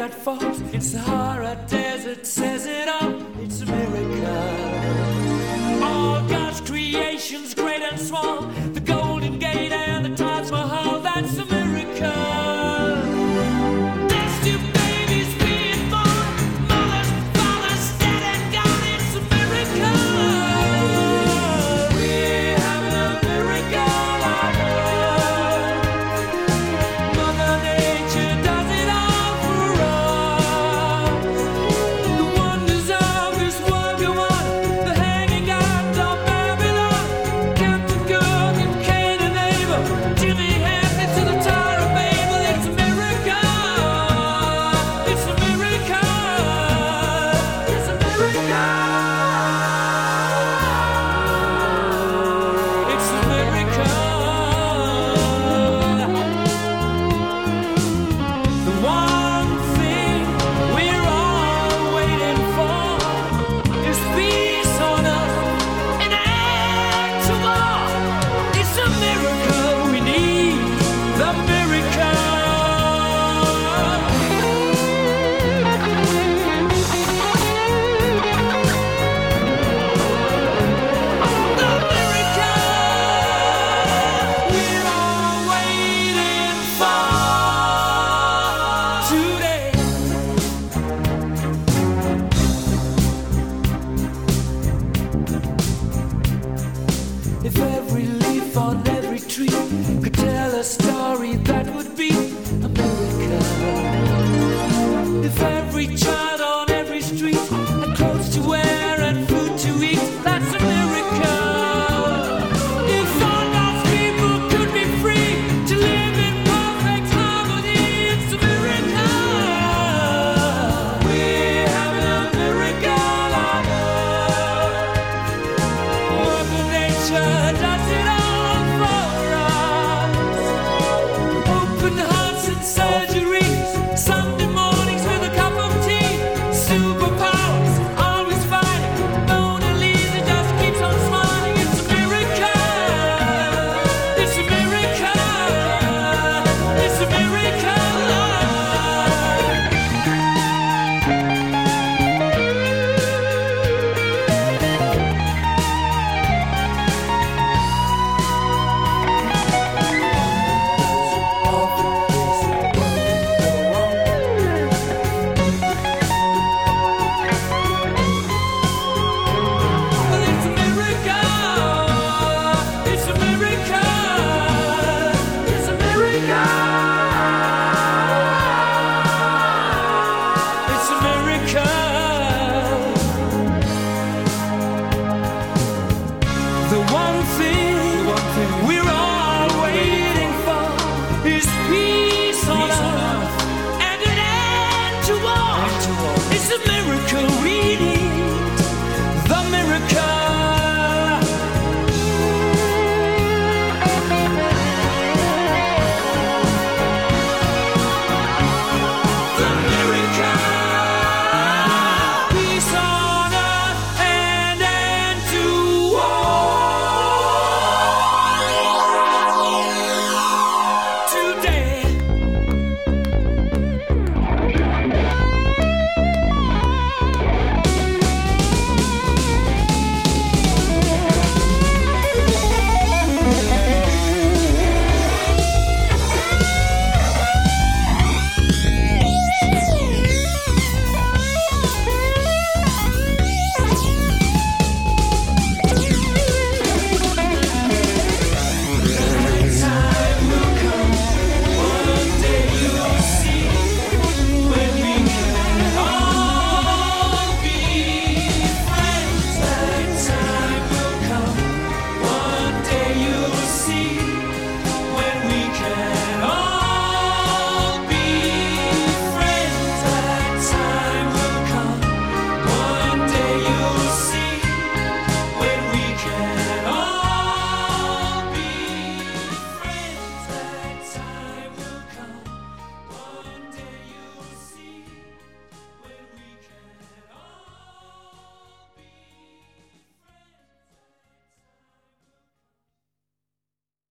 that falls in Sahara Desert says it all. It's a miracle. All God's creations, great and small, the Golden Gate and the Taj Mahal, that's a miracle. If every leaf on every tree could tell a story, that would be America. If every child on every street had clothes to wear and food to eat, that's America. If all God's people could be free to live in perfect harmony, it's America. We're having a miracle on earth. Mother Nature does it all for us. Open hearts and surgeries, Sunday mornings with a cup of tea. Superpowers, always fighting. Mona Lisa just keeps on smiling. It's a miracle. It's a miracle. It's a miracle. The one thing we're all waiting for is peace on earth and an end to war. It's a miracle we need.